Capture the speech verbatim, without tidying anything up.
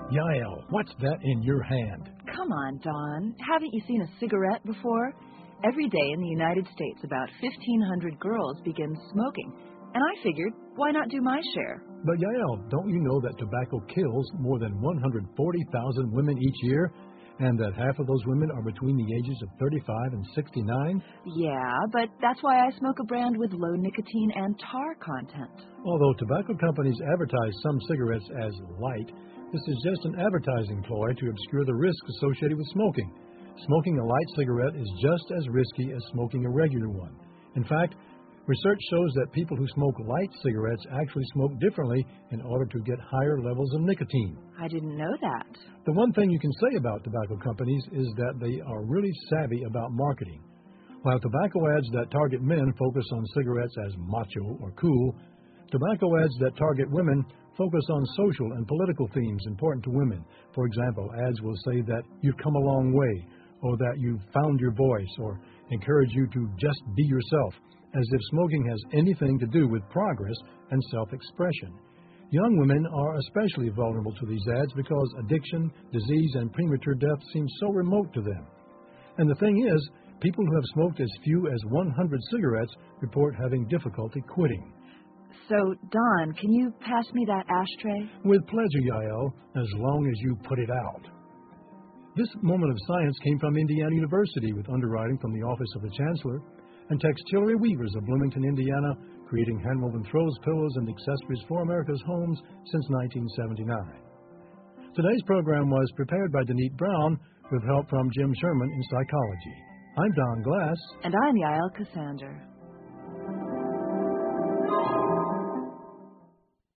Yael, what's that in your hand? Come on, Don. Haven't you seen a cigarette before? Every day in the United States, about fifteen hundred girls begin smoking. And I figured, why not do my share? But Yael, don't you know that tobacco kills more than one hundred forty thousand women each year? And that half of those women are between the ages of thirty-five and sixty-nine? Yeah, but that's why I smoke a brand with low nicotine and tar content. Although tobacco companies advertise some cigarettes as light, this is just an advertising ploy to obscure the risks associated with smoking. Smoking a light cigarette is just as risky as smoking a regular one. In fact, research shows that people who smoke light cigarettes actually smoke differently in order to get higher levels of nicotine. I didn't know that. The one thing you can say about tobacco companies is that they are really savvy about marketing. While tobacco ads that target men focus on cigarettes as macho or cool, tobacco ads that target women focus on social and political themes important to women. For example, ads will say that you've come a long way, or that you've found your voice, or encourage you to just be yourself, as if smoking has anything to do with progress and self-expression. Young women are especially vulnerable to these ads because addiction, disease, and premature death seem so remote to them. And the thing is, people who have smoked as few as one hundred cigarettes report having difficulty quitting. So, Don, can you pass me that ashtray? With pleasure, Yael, as long as you put it out. This moment of science came from Indiana University with underwriting from the Office of the Chancellor and Textillery Weavers of Bloomington, Indiana, creating handwoven throws, pillows, and accessories for America's homes since nineteen seventy-nine. Today's program was prepared by Denise Brown with help from Jim Sherman in psychology. I'm Don Glass. And I'm Yael Cassander.